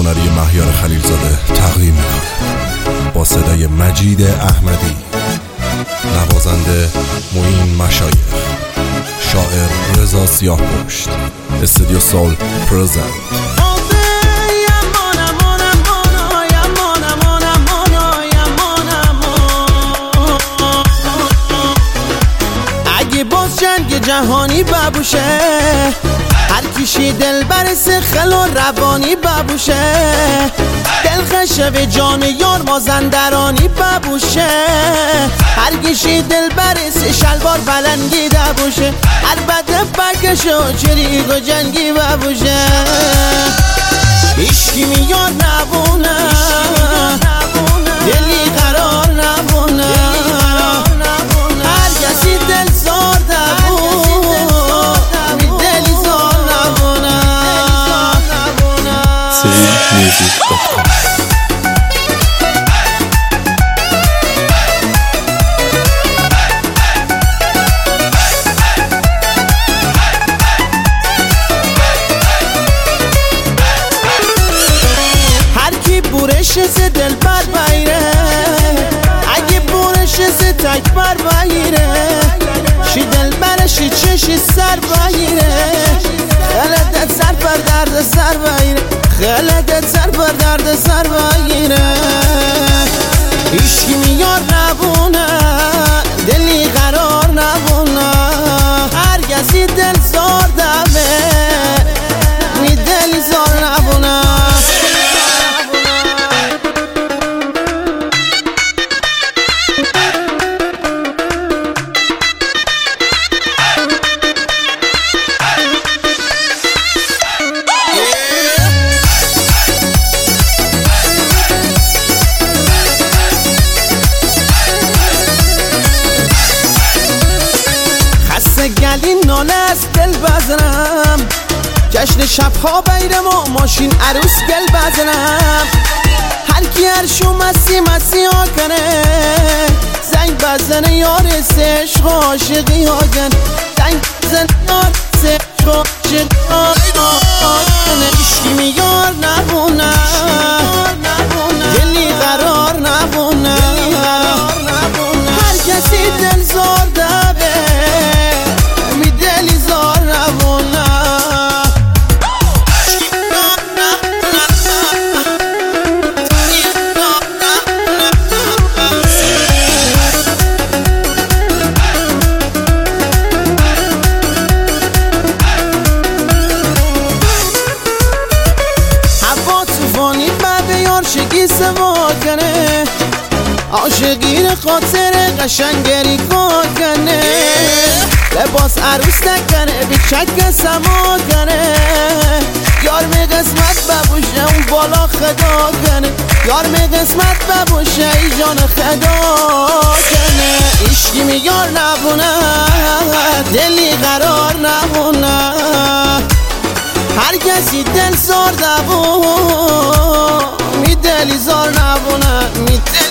هنری مهیار خلیلزاده تقدیم می‌کنه با صدای مجید احمدی، نوازنده معین مشایخ، شاعر رضا سیاهپشت، استودیو سول پرزنت. اگه باز جنگ جهانی ببوشه، هر کیشی دل برسه خل و روانی ببوشه، دلخشه به جان یار مازندرانی ببوشه، هر کیشی دل برسه شلوار بلنگی دبوشه، هر بده بکشه و چریگ و جنگی ببوشه، هیچکی میار نبونه، دلی قرار نبونه، هر کسی دل زار هر کی بورش ز دل بر بایره، اگه بورش ز تک بر بایره، شی دل برشی چشی سر بایره، خلدت سر بر درد سر بایره، خلدت سر بر درد سر بایره، هیچکی میار نبونه، دلی قرار نبونه، هر کسی دل زار دمه، می دلی زار نبونه. گلی ناله از دل بزنم، جشن شبها بیرم و ماشین عروس گل بزنم، هر کی هرشو مسی ها کنه، زنگ بزنه یار عشق و عاشقی ها کن، زنگ بزنه یار عشق و عاشقی ها کنه، عشقی میار نبونه، دلی قرار نبونه، هر کسی دل زار دبه، عاشقی سوا کنه، عاشقی رو خاطر قشنگری کنه، لباس عروس نکنه، بی چک سما کنه، یار می قسمت ببوشه اون بالا خدا کنه، یار می قسمت ببوشه ای جان خدا کنه، عشقی میار نبونه، دلی قرار نبونه، هر کسی دل زار دبون، می دلی زار نبونه، می دلی